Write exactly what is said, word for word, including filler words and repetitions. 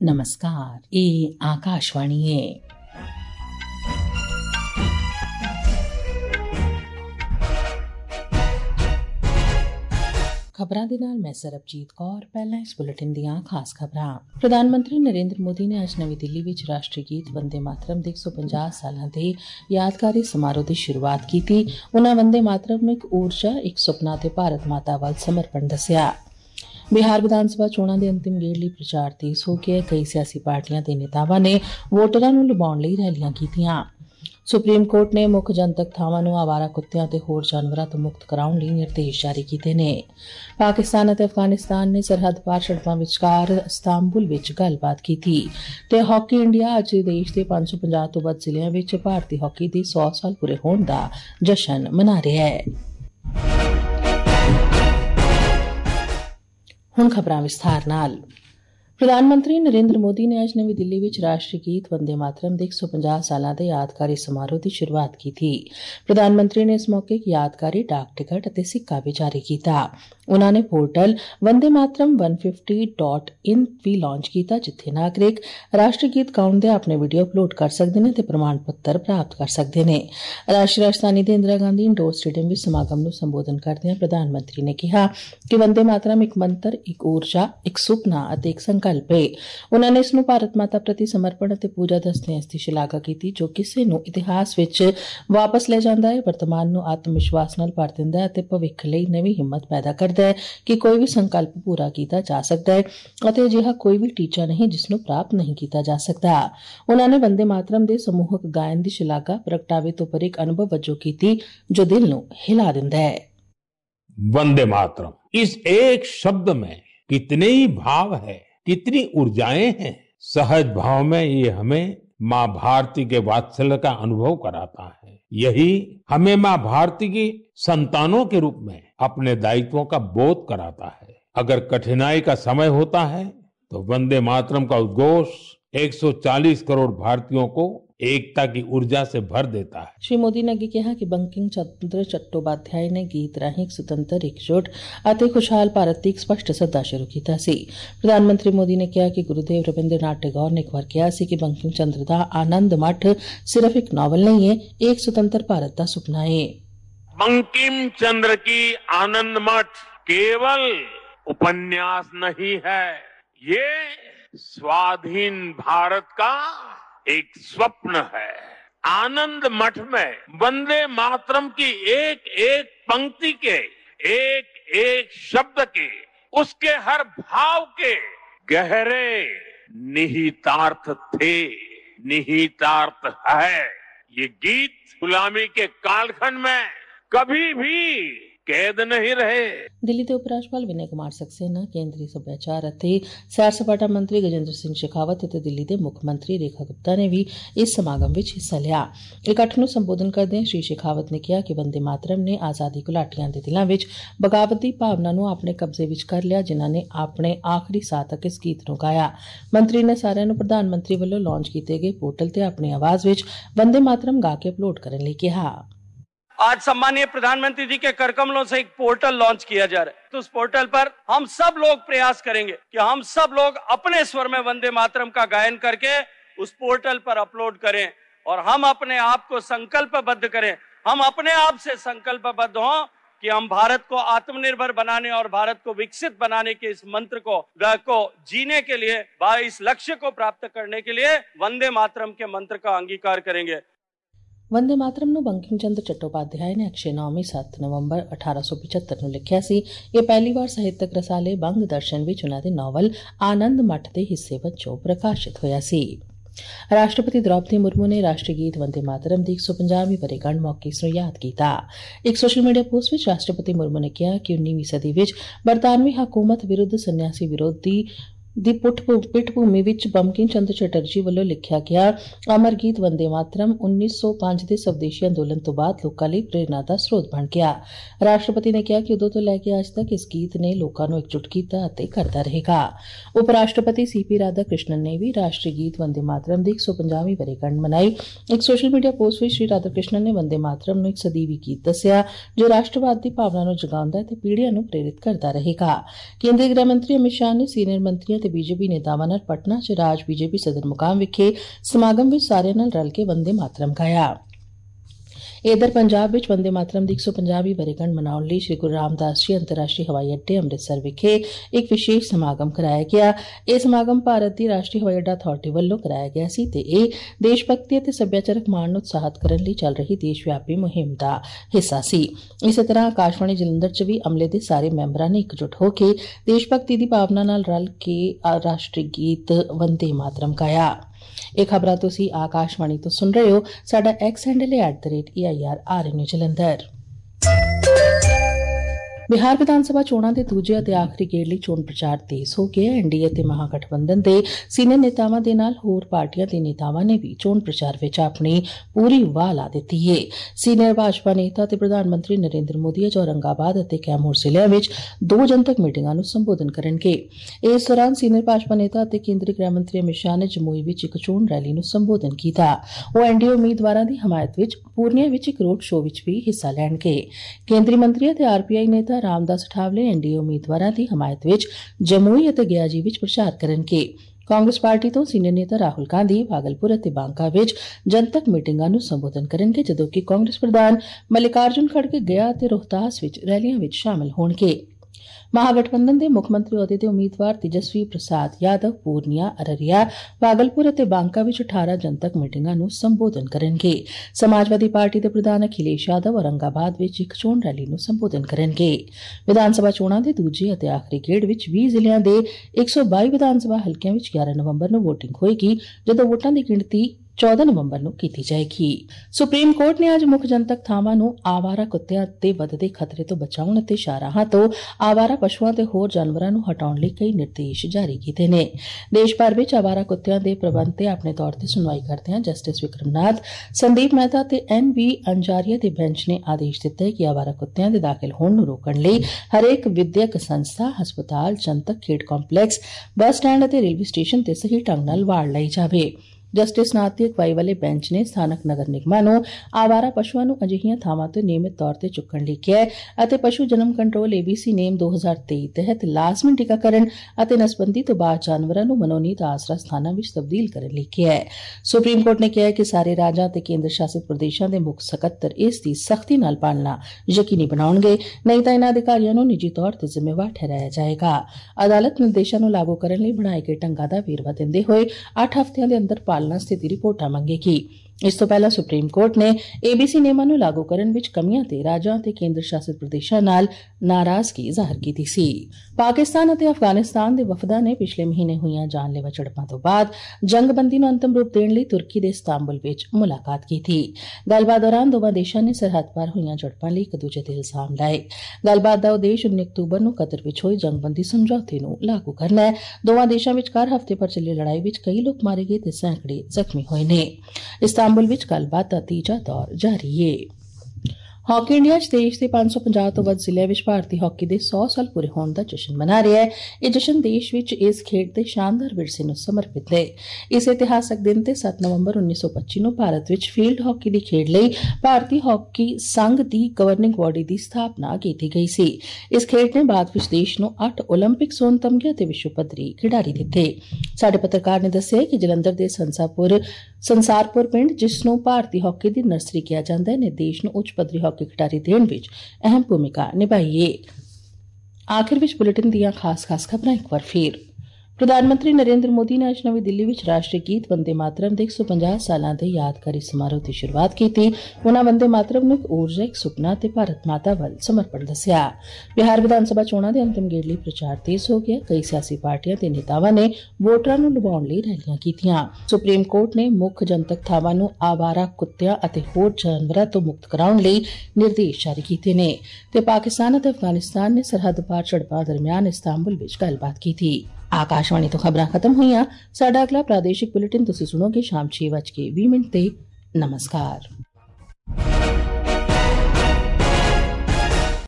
नमस्कार, ये आकाशवाणी है। खबरां दे नाल मैं सरबजीत कौर। पहला इस बुलेटिन दियां खास खबरां। प्रधानमंत्री नरेंद्र मोदी ने अज नवी दिल्ली विच राष्ट्रीय गीत वंदे मातरम दे एक सौ पचास सालां दे यादगारी समारोह दी शुरुआत कीती। उन्हां वंदे मातरम नूं इक ऊर्जा, एक सुपना ते भारत माता वल समर्पण दस्सिया। बिहार विधानसभा चोणां दे अंतिम गेड़ लई प्रचार तेज हो गया। कई सियासी पार्टियां ते नेतावां ने वोटरां नूं लुभाउण लई रैलियां कीतीआं। सुप्रीम कोर्ट ने मुख जनतक थावां नूं आवारा कुत्तियां ते होर जानवरां तो मुक्त कराउण लई निर्देश जारी कीते ने। पाकिस्तान ते अफगानिस्तान ने सरहद पार सड़कां विचकार इस्तांबुल विच गल्लबात कीती ते हॉकी इंडिया अज देश दे पंज सौ पचास तो वध जिलिਆਂ विच भारती हॉकी दे सौ साल पूरे होण दा जशन मना रिहा है। हुण खबरां विस्तार नाल। प्रधानमंत्री नरेंद्र मोदी ने अज नवी दिल्ली विच राष्ट्रीय गीत वंदे मातरम दे एक सौ पचास सालां दे यादगारी समारोह की शुरुआत की थी। प्रधानमंत्री ने इस मौके एक यादगारी डाक टिकट अते सिक्का भी जारी किया। उन्होंने पोर्टल वंदे मातरम एक सौ पचास डॉट इन भी लॉन्च किया, जिथे नागरिक राष्ट्रीय गीत गाउण दे अपने वीडियो अपलोड कर सकते हैं ते प्रमाण पत्र प्राप्त कर सकते हैं। राष्ट्रीय राजधानी दे इंदिरा गांधी इंडोर स्टेडियम विच समागम नूं संबोधन करदे प्रधानमंत्री ने कहा कि वंदे मातरम एक मंत्र, एक ऊर्जा, एक सुपना अते एक संकल्प है। उन्होंने इसनूं भारत माता प्रति समर्पण अते पूजा दसदे इसकी शलाघा की, जो किसी नूं इतिहास विच वापस ले जांदा है, वर्तमान नूं आत्मविश्वास नाल भर दिंदा है अते भविख लई नवीं हिम्मत पैदा करदा है कि कोई भी संकल्प पूरा किया जा सकता है अते अजिहा कोई भी टीचा नहीं जिसनूं प्राप्त नहीं किया जा सकता। उन्होंने वंदे मातरम दे समूहक गायन की शलाघा प्रगटावे तो पर एक अनुभव वजों की, जो दिल नूं हिला दिंदा है। वंदे मातरम, इस एक शब्द में कितने ही भाव है, कितनी ऊर्जाएं हैं। सहज भाव में ये हमें माँ भारती के वात्सल्य का अनुभव कराता है। यही हमें माँ भारती की संतानों के रूप में अपने दायित्वों का बोध कराता है। अगर कठिनाई का समय होता है तो वंदे मातरम का उद्घोष एक सौ चालीस करोड़ भारतीयों को एकता की ऊर्जा से भर देता है। श्री मोदी ने अगे कहा कि बंकिम चंद्र चट्टोपाध्याय ने गीत राਹੀਂ सुतंत्र, एकजुट ਅਤੇ खुशहाल भारत की एक स्पष्ट सदा शुरू किया सी। प्रधानमंत्री मोदी ने कहा कि गुरुदेव रविंद्रनाथ टैगोर ने एक बार कहा सी कि बंकिम चंद्र का आनंद मठ सिर्फ एक नॉवल नहीं है, एक स्वतंत्र भारत का सुपना है। बंकिम चंद्र की आनंद मठ केवल उपन्यास नहीं है, ये स्वाधीन भारत का एक स्वप्न है। आनंद मठ में वंदे मातरम की एक एक पंक्ति के, एक एक शब्द के, उसके हर भाव के गहरे निहितार्थ थे, निहितार्थ है। ये गीत गुलामी के कालखंड में कभी भी कैद नहीं रहे। दिल्ली के उपराज्यपाल विनय कुमार सक्सेना, केंद्रीय सभ्याचार अते सैर सपाटा मंत्री गजेंद्र सिंह शेखावत अते दिल्ली के मुख मंत्री रेखा गुप्ता ने भी इस समागम विच हिस्सा लिया। इकट्ठ नूं संबोधन करदे श्री शेखावत ने कहा कि वंदे मातरम ने आजादी घुलाटियां दे दिलां विच बगावत दी भावना नूं अपने कब्जे विच कर लिया, जिन्हां ने अपने आखिरी साह तक इस गीत नूं गाया। मंत्री ने सारिआं नूं प्रधानमंत्री वल्लों लॉन्च कीते गए पोर्टल ते अपनी आवाज विच वंदे मातरम गा के अपलोड करने लई कहा। आज सम्मानीय प्रधानमंत्री जी के करकमलों से एक पोर्टल लॉन्च किया जा रहा है, तो उस पोर्टल पर हम सब लोग प्रयास करेंगे कि हम सब लोग अपने स्वर में वंदे मातरम का गायन करके उस पोर्टल पर अपलोड करें और हम अपने आप को संकल्पबद्ध करें, हम अपने आप से संकल्पबद्ध हों कि हम भारत को आत्मनिर्भर बनाने और भारत को विकसित बनाने के इस मंत्र को को जीने के लिए, इस लक्ष्य को प्राप्त करने के लिए वंदे मातरम के मंत्र का अंगीकार करेंगे। वंदे मातरम नूं बंकिम चंद्र चट्टोपाध्याय ने अक्षय नवमी सत्त नवंबर अठारह सौ पचहत्तर नूं लिखिया सी। ये पहली बार साहित्यक रसाले बंग दर्शन विच उन्हां दे नॉवल आनंद मठ दे हिस्से वजों प्रकाशित होया सी। राष्ट्रपति द्रौपदी मुर्मू ने राष्ट्रीय गीत वंदे मातरम दी एक सौ पचासवीं वर्षगांठ मौके इसनूं याद किया। एक सोशल मीडिया पोस्ट विच राष्ट्रपति मुर्मू ने कहा कि उन्नीसवीं सदी विच बरतानवी हुकूमत विरुद्ध सन्यासी विरोधी दी पिठभूमि विच बंकिम चंद्र चटर्जी वल्लों लिखिया गया अमर गीत वंदे मातरम उन्नीस सौ पांच के स्वदेशी अंदोलन तो बाद लोकां लई प्रेरणा का स्रोत बन गया। राष्ट्रपति ने कहा कि उदों तो लैके अज तक इस गीत ने लोकां नूं एकजुट कीता अते करदा रहेगा। उप राष्ट्रपति सी पी राधा कृष्णन ने भी राष्ट्रीय गीत वंदे मातरम दी एक सौ पचासवीं वर्षगांठ मनाई। एक सोशल मीडिया पोस्ट विच श्री राधा कृष्णन ने वंदे मातरम नूं एक सदीवी गीत दस्सिया जो राष्ट्रवाद की भावना नूं जगाउंदा ते पीढ़ियां नूं प्रेरित करदा रहेगा। केंद्रीय गृह मंत्री अमित शाह ने सीनियर मंत्रियों ਤੇ ਬੀਜੇਪੀ ਨੇਤਾਵਾਂ ਨਾਲ ਪਟਨਾ ਚ ਰਾਜ ਬੀਜੇਪੀ ਸਦਰ ਮੁਕਾਮ ਵਿਖੇ ਸਮਾਗਮ ਵਿੱਚ ਸਾਰਿਆਂ ਨਾਲ ਰਲ ਕੇ ਵੰਦੇ ਮਾਤਰਮ ਗਾਇਆ। इधर पंजाब विच वंदे मातरम दी एक सौ पचासवीं वर्षगांठ मनाउण लई श्री गुरु रामदास जी अंतर्राष्ट्रीय हवाई अड्डे अमृतसर विखे एक विशेष समागम कराया गया। यह समागम भारत दी राष्ट्रीय हवाई अड्डा अथॉरिटी वल्लों कराया गया सी ते इह देश भगती ते सभ्याचारक मान नूं उत्साहित करन लई चल रही देशव्यापी मुहिम दा हिस्सा सी। इसे तरह आकाशवाणी जलंधर च भी अमले दे सारे मैंबरां ने इकजुट होकर देश भगती दी भावना नाल रल के राष्ट्रीय गीत वंदे मातरम गाया। ਇਹ ਖਬਰਾਂ ਤੁਸੀਂ ਆਕਾਸ਼ਵਾਣੀ ਤੋਂ ਸੁਣ ਰਹੇ ਹੋ। ਸਾਡਾ ਐਕਸ ਹੈਂਡਲ ਹੈ at the rate A I R R N U Jalandhar. Bihar विधानसभा चोणां दे दूजे ਅਤੇ आखिरी गेड़ ਲਈ ਚੋਣ ਪ੍ਰਚਾਰ ਤੇਜ਼ ਹੋ ਗਿਆ। ਐਨਡੀਏ ਤੇ ਮਹਾਗਠਬੰਧਨ ਦੇ ਸੀਨੀਅਰ ਨੇਤਾਵਾਂ ਦੇ ਨਾਲ ਹੋਰ ਪਾਰਟੀਆਂ ਦੇ ਨੇਤਾਵਾਂ ਨੇ ਵੀ ਚੋਣ ਪ੍ਰਚਾਰ ਵਿੱਚ ਆਪਣੀ ਪੂਰੀ ਵਾਹ ਲਾ ਦਿੱਤੀ ਹੈ। ਸੀਨੀਅਰ ਭਾਜਪਾ ਨੇਤਾ ਤੇ ਪ੍ਰਧਾਨ ਮੰਤਰੀ ਨਰਿੰਦਰ ਮੋਦੀ ਅੱਜ ਔਰੰਗਾਬਾਦ ਅਤੇ ਕੈਮੂਰ ਜ਼ਿਲ੍ਹਿਆਂ ਵਿੱਚ ਦੋ ਜਨਤਕ ਮੀਟਿੰਗਾਂ ਨੂੰ ਸੰਬੋਧਨ ਕਰਨਗੇ। ਇਸ ਦੌਰਾਨ ਸੀਨੀਅਰ ਭਾਜਪਾ ਨੇਤਾ ਅਤੇ ਕੇਂਦਰੀ ਗ੍ਰਹਿ ਮੰਤਰੀ ਅਮਿਤ ਸ਼ਾਹ ਨੇ ਜਮੂਈ ਵਿੱਚ ਇੱਕ ਚੋਣ ਰੈਲੀ ਨੂੰ ਸੰਬੋਧਨ ਕੀਤਾ। ਉਹ ਐਨਡੀਏ ਉਮੀਦਵਾਰਾਂ ਦੀ ਹਮਾਇਤ ਵਿੱਚ ਪੂਰਨੀਆ ਵਿੱਚ ਇੱਕ ਰੋਡ ਸ਼ੋਅ ਵਿੱਚ ਵੀ ਹਿੱਸਾ ਲੈਣਗੇ। ਕੇਂਦਰੀ ਮੰਤਰੀ ਅਤੇ ਆਰਪੀਆਈ ਨੇਤਾ ਰਾਮਦਾਸ ਅਠਾਵਲੇ ਐਨਡੀਏ ਉਮੀਦਵਾਰਾਂ ਦੀ ਹਮਾਇਤ ਵਿੱਚ ਜਮੂਈ ਅਤੇ ਗਿਆਜੀ ਵਿੱਚ ਪ੍ਰਚਾਰ ਕਰਨਗੇ। ਕਾਂਗਰਸ ਪਾਰਟੀ ਤੋਂ ਸੀਨੀਅਰ ਨੇਤਾ ਰਾਹੁਲ ਗਾਂਧੀ ਭਾਗਲਪੁਰ ਅਤੇ ਬਾਂਕਾ ਵਿੱਚ ਜਨਤਕ ਮੀਟਿੰਗਾਂ ਨੂੰ ਸੰਬੋਧਨ ਕਰਨਗੇ, ਜਦੋਂ ਕਿ ਕਾਂਗਰਸ ਪ੍ਰਧਾਨ ਮਲਿਕਾਰਜੁਨ ਖੜਗੇ ਗਿਆ ਅਤੇ ਰੋਹਤਾਸ ਵਿੱਚ ਰੈਲੀਆਂ ਵਿੱਚ ਸ਼ਾਮਲ ਹੋਣਗੇ। ਮਹਾਗਠਬੰਧਨ ਦੇ ਮੁੱਖ ਮੰਤਰੀ ਅਹੁਦੇ ਦੇ ਉਮੀਦਵਾਰ ਤੇਜਸਵੀ ਪ੍ਰਸਾਦ ਯਾਦਵ ਪੂਰਨੀਆ, ਅਰਰਿਆ, ਭਾਗਲਪੁਰ ਅਤੇ ਬਾਂਕਾ ਵਿੱਚ ਅਠਾਰਾਂ ਜਨਤਕ ਮੀਟਿੰਗਾਂ ਨੂੰ ਸੰਬੋਧਨ ਕਰਨਗੇ। ਸਮਾਜਵਾਦੀ ਪਾਰਟੀ ਦੇ ਪ੍ਰਧਾਨ ਅਖਿਲੇਸ਼ ਯਾਦਵ ਔਰੰਗਾਬਾਦ ਵਿੱਚ ਇੱਕ ਚੋਣ ਰੈਲੀ ਨੂੰ ਸੰਬੋਧਨ ਕਰਨਗੇ। ਵਿਧਾਨ ਸਭਾ ਚੋਣਾਂ ਦੇ ਦੂਜੇ ਅਤੇ ਆਖਰੀ ਗੇੜ ਵਿੱਚ ਵੀਹ ਜ਼ਿਲ੍ਹਿਆਂ ਦੇ ਇੱਕ ਸੌ ਬਾਈ ਵਿਧਾਨ ਸਭਾ ਹਲਕਿਆਂ ਵਿੱਚ ਗਿਆਰਾਂ ਨਵੰਬਰ ਨੂੰ ਵੋਟਿੰਗ ਹੋਏਗੀ, ਜਦੋਂ ਵੋਟਾਂ ਦੀ ਗਿਣਤੀ ਚੌਦਾਂ ਨਵੰਬਰ ਨੂੰ ਕੀਤੀ ਜਾਏਗੀ। ਸੁਪਰੀਮ ਕੋਰਟ ਨੇ ਅੱਜ ਮੁੱਖ ਜਨਤਕ ਥਾਵਾਂ ਨੂੰ ਆਵਾਰਾ ਕੁੱਤਿਆਂ ਤੇ ਵਧਦੇ ਖਤਰੇ ਤੋਂ ਬਚਾਉਣ ਅਤੇ ਸ਼ਾਹਰਾਹਾਂ ਤੋਂ ਆਵਾਰਾ ਪਸ਼ੂਆਂ ਤੇ ਹੋਰ ਜਾਨਵਰਾਂ ਨੂੰ ਹਟਾਉਣ ਲਈ ਕਈ ਨਿਰਦੇਸ਼ ਜਾਰੀ ਕੀਤੇ ਨੇ। ਦੇਸ਼ ਭਰ ਵਿੱਚ ਆਵਾਰਾ ਕੁੱਤਿਆਂ ਦੇ ਪ੍ਰਬੰਧ ਤੇ ਆਪਣੇ ਤੌਰ ਤੇ ਸੁਣਵਾਈ ਕਰਦਿਆਂ ਜਸਟਿਸ ਵਿਕਰਮਨਾਥ, ਸੰਦੀਪ ਮਹਿਤਾ ਤੇ ਐਨ ਵੀ ਅੰਜਾਰੀਆ ਦੇ ਬੈਂਚ ਨੇ ਆਦੇਸ਼ ਦਿੱਤਾ ਕਿ ਆਵਾਰਾ ਕੁੱਤਿਆਂ ਦੇ ਦਾਖਲ ਹੋਣ ਨੂੰ ਰੋਕਣ ਲਈ ਹਰੇਕ ਵਿਦਿਅਕ ਸੰਸਥਾ, ਹਸਪਤਾਲ, ਜਨਤਕ ਖੇਡ ਕੰਪਲੈਕਸ, ਬੱਸ ਸਟੈਂਡ ਅਤੇ ਰੇਲਵੇ ਸਟੇਸ਼ਨ ਤੇ ਸਹੀ ਢੰਗ ਨਾਲ ਵਾੜ ਲਈ ਜਾਵੇ। ਜਸਟਿਸ ਨਾਥ ਦੀ ਅਗਵਾਈ ਵਾਲੇ ਬੈਂਚ ਨੇ ਸਥਾਨਕ ਨਗਰ ਨਿਗਮਾਂ ਨੂੰ ਆਵਾਰਾ ਪਸ਼ੂਆਂ ਨੂੰ ਅਜਿਹੀਆਂ ਥਾਵਾਂ ਤੋਂ ਨਿਯਮਿਤ ਤੌਰ ਤੇ ਚੁੱਕਣ ਲਈ ਕਿਹਾ ਅਤੇ ਪਸ਼ੂ ਜਨਮ ਕੰਟਰੋਲ ਏਬੀਸੀ ਨੇਮ ਦੋ ਹਜ਼ਾਰ ਤੇਈ ਤਹਿਤ ਲਾਜ਼ਮੀ ਟੀਕਾਕਰਨ ਅਤੇ ਨਸਬੰਦੀ ਤੋਂ ਬਾਅਦ ਜਾਨਵਰਾਂ ਨੂੰ ਮਨੋਨੀਤ ਆਸਰਾ ਸਥਾਨਾਂ ਵਿੱਚ ਤਬਦੀਲ ਕਰਨ ਲਈ ਕਿਹਾ। ਸੁਪਰੀਮ ਕੋਰਟ ਨੇ ਕਿਹਾ ਕਿ ਸਾਰੇ ਰਾਜਾਂ ਅਤੇ ਕੇਂਦਰ ਸ਼ਾਸਿਤ ਪ੍ਰਦੇਸ਼ਾਂ ਦੇ ਮੁੱਖ ਸਕੱਤਰ ਇਸ ਦੀ ਸਖਤੀ ਨਾਲ ਪਾਲਣਾ ਯਕੀਨੀ ਬਣਾਉਣਗੇ, ਨਹੀਂ ਤਾਂ ਇਨ੍ਹਾਂ ਅਧਿਕਾਰੀਆਂ ਨੂੰ ਨਿੱਜੀ ਤੌਰ ਤੇ ਜ਼ਿੰਮੇਵਾਰ ਠਹਿਰਾਇਆ ਜਾਏਗਾ। ਅਦਾਲਤ ਨਿਰਦੇਸ਼ਾਂ ਨੂੰ ਲਾਗੂ ਕਰਨ ਲਈ ਬਣਾਏ ਗਏ ਢੰਗਾਂ ਦਾ ਵੇਰਵਾ ਦਿੰਦੇ ਹੋਏ ਅੱਠ ਹਫ਼ਤਿਆਂ ਦੇ ਅੰਦਰ ਪਾਲਣਾ ਸਥਿਤੀ ਰਿਪੋਰਟਾਂ ਮੰਗੇਗੀ। ਇਸ ਤੋਂ ਪਹਿਲਾਂ ਸੁਪਰੀਮ ਕੋਰਟ ਨੇ ਏਬੀਸੀ ਨਿਯਮਾਂ ਨੂੰ ਲਾਗੂ ਕਰਨ ਵਿੱਚ ਕਮੀਆਂ ਤੇ ਰਾਜਾਂ ਅਤੇ ਕੇਂਦਰ ਸ਼ਾਸਿਤ ਪ੍ਰਦੇਸ਼ਾਂ ਨਾਲ ਨਾਰਾਜ਼ਗੀ ਜ਼ਾਹਰ ਕੀਤੀ ਸੀ। ਪਾਕਿਸਤਾਨ ਅਤੇ ਅਫਗਾਨਿਸਤਾਨ ਦੇ ਵਫਦਾਂ ਨੇ ਪਿਛਲੇ ਮਹੀਨੇ ਹੋਈਆਂ ਜਾਨਲੇਵਾ ਝੜਪਾਂ ਤੋਂ ਬਾਅਦ ਜੰਗਬੰਦੀ ਨੂੰ ਅੰਤਮ ਰੂਪ ਦੇਣ ਲਈ ਤੁਰਕੀ ਦੇ ਇਸਤਾਂਬੁਲ ਵਿੱਚ ਮੁਲਾਕਾਤ ਕੀਤੀ। ਗੱਲਬਾਤ ਦੌਰਾਨ ਦੋਵਾਂ ਦੇਸ਼ਾਂ ਨੇ ਸਰਹੱਦ ਪਾਰ ਹੋਈਆਂ ਝੜਪਾਂ ਲਈ ਇੱਕ ਦੂਜੇ ਤੇ ਇਲਜ਼ਾਮ ਲਾਏ। ਗੱਲਬਾਤ ਦਾ ਉਦੇਸ਼ ਉੱਨੀ ਅਕਤੂਬਰ ਨੂੰ ਕਤਰ ਵਿੱਚ ਹੋਈ ਜੰਗਬੰਦੀ ਸਮਝੌਤੇ ਨੂੰ ਲਾਗੂ ਕਰਨਾ ਹੈ। ਦੋਵਾਂ ਦੇਸ਼ਾਂ ਵਿਚਕਾਰ ਹਫ਼ਤੇ ਭਰ ਚੱਲੀ ਲੜਾਈ ਵਿੱਚ ਕਈ ਲੋਕ ਮਾਰੇ ਗਏ ਤੇ ਸੈਂਕੜੇ ਜ਼ਖਮੀ ਹੋਏ ਨੇ। ਇਸਤਾਂਬੁਲ ਵਿੱਚ ਗੱਲਬਾਤ ਦਾ ਤੀਜਾ ਦੌਰ ਜਾਰੀ ਹੈ। ਹਾਕੀ ਇੰਡੀਆ ਚ ਦੇਸ਼ ਦੇ ਪੰਜ ਸੌ ਪੰਜਾਹ ਤੋਂ ਵੱਧ ਜ਼ਿਲ੍ਹਿਆਂ ਵਿੱਚ ਭਾਰਤੀ ਹਾਕੀ ਦੇ ਸੌ ਸਾਲ ਪੂਰੇ ਹੋਣ ਦਾ ਜਸ਼ਨ ਮਨਾ ਰਿਹਾ ਹੈ। ਇਹ ਜਸ਼ਨ ਦੇਸ਼ ਵਿੱਚ ਇਸ ਖੇਡ ਦੇ ਸ਼ਾਨਦਾਰ ਵਿਰਸੇ ਨੂੰ ਸਮਰਪਿਤ ਹੈ। ਇਸ ਇਤਿਹਾਸਕ ਦਿਨ ਤੇ ਸੱਤ ਨਵੰਬਰ ਉੱਨੀ ਸੌ ਪੱਚੀ ਨੂੰ ਭਾਰਤ ਵਿੱਚ ਫੀਲਡ ਹਾਕੀ ਦੀ ਖੇਡ ਲਈ ਭਾਰਤੀ ਹਾਕੀ ਸੰਘ ਦੀ ਗਵਰਨਿੰਗ ਬਾਡੀ ਦੀ ਸਥਾਪਨਾ ਕੀਤੀ ਗਈ ਸੀ। ਇਸ ਖੇਡ ਨੇ ਬਾਅਦ ਵਿੱਚ ਦੇਸ਼ ਨੂੰ ਅੱਠ ਓਲੰਪਿਕ ਸੋਨ ਤਮਗੇ ਅਤੇ ਵਿਸ਼ਵ ਪੱਧਰੀ ਖਿਡਾਰੀ ਦਿੱਤੇ। ਸਾਡੇ ਪੱਤਰਕਾਰ ਨੇ ਦੱਸਿਆ ਕਿ ਜਲੰਧਰ ਦੇ ਸੰਸਾਪੁਰ ਸੰਸਾਰਪੁਰ ਪਿੰਡ, ਜਿਸ ਨੂੰ ਭਾਰਤੀ ਹਾਕੀ ਦੀ ਨਰਸਰੀ ਕਿਹਾ ਜਾਂਦਾ ਹੈ, ਨੇ ਦੇਸ਼ ਨੂੰ ਉੱਚ ਪੱਧਰੀ ਹਾਕੀ ਖਿਡਾਰੀ ਦੇਣ ਵਿੱਚ ਅਹਿਮ ਭੂਮਿਕਾ ਨਿਭਾਈ ਹੈ। ਆਖਿਰ ਵਿੱਚ ਬੁਲੇਟਿਨ ਦੀਆਂ ਖਾਸ ਖਾਸ ਖਬਰਾਂ ਇੱਕ ਵਾਰ ਫਿਰ। ਪ੍ਰਧਾਨ ਮੰਤਰੀ ਨਰਿੰਦਰ ਮੋਦੀ ਨੇ ਅੱਜ ਨਵੀਂ ਦਿੱਲੀ ਵਿੱਚ ਰਾਸ਼ਟਰੀ ਗੀਤ ਵੰਦੇ ਮਾਤਰਮ ਦੇ ਇੱਕ ਸੌ ਪੰਜਾਹ ਸਾਲਾਂ ਦੇ ਯਾਦਗਾਰੀ ਸਮਾਰੋਹ ਦੀ ਸ਼ੁਰੂਆਤ ਕੀਤੀ। ਉਨ੍ਹਾਂ ਵੰਦੇ ਮਾਤਰਮ ਨੂੰ ਇੱਕ ਊਰਜਾ, ਇੱਕ ਸੁਪਨਾ ਤੇ ਭਾਰਤ ਮਾਤਾ ਵੱਲ ਸਮਰਪਣ ਦੱਸਿਆ। ਬਿਹਾਰ ਵਿਧਾਨ ਸਭਾ ਚੋਣਾਂ ਦੇ ਅੰਤਿਮ ਗੇੜ ਲਈ ਪ੍ਰਚਾਰ ਤੇਜ਼ ਹੋ ਗਿਆ। ਕਈ ਸਿਆਸੀ ਪਾਰਟੀਆਂ ਤੇ ਨੇਤਾਵਾਂ ਨੇ ਵੋਟਰਾਂ ਨੂੰ ਲੁਭਾਉਣ ਲਈ ਰੈਲੀਆਂ ਕੀਤੀਆਂ। ਸੁਪਰੀਮ ਕੋਰਟ ਨੇ ਮੁੱਖ ਜਨਤਕ ਥਾਵਾਂ ਨੂੰ ਆਵਾਰਾ ਕੁੱਤਿਆਂ ਅਤੇ ਹੋਰ ਜਾਨਵਰਾਂ ਤੋਂ ਮੁਕਤ ਕਰਾਉਣ ਲਈ ਨਿਰਦੇਸ਼ ਜਾਰੀ ਕੀਤੇ ਨੇ ਤੇ ਪਾਕਿਸਤਾਨ ਅਤੇ ਅਫਗਾਨਿਸਤਾਨ ਨੇ ਸਰਹੱਦ ਪਾਰ ਝੜਪਾਂ ਦਰਮਿਆਨ ਇਸਤਾਂਬੁਲ ਵਿੱਚ ਗੱਲਬਾਤ ਕੀਤੀ। ਆਕਾਸ਼ਵਾਣੀ ਤੋਂ ਖਬਰਾਂ ਖਤਮ ਹੋਈਆਂ। ਸਾਡਾ ਅਗਲਾ ਪ੍ਰਾਦੇਸ਼ਿਕ ਬੁਲੇਟਿਨ ਤੁਸੀਂ ਸੁਣੋਗੇ ਸ਼ਾਮ ਛੇ ਵੱਜ ਕੇ ਵੀਹ ਮਿੰਟ ਤੇ। ਨਮਸਕਾਰ।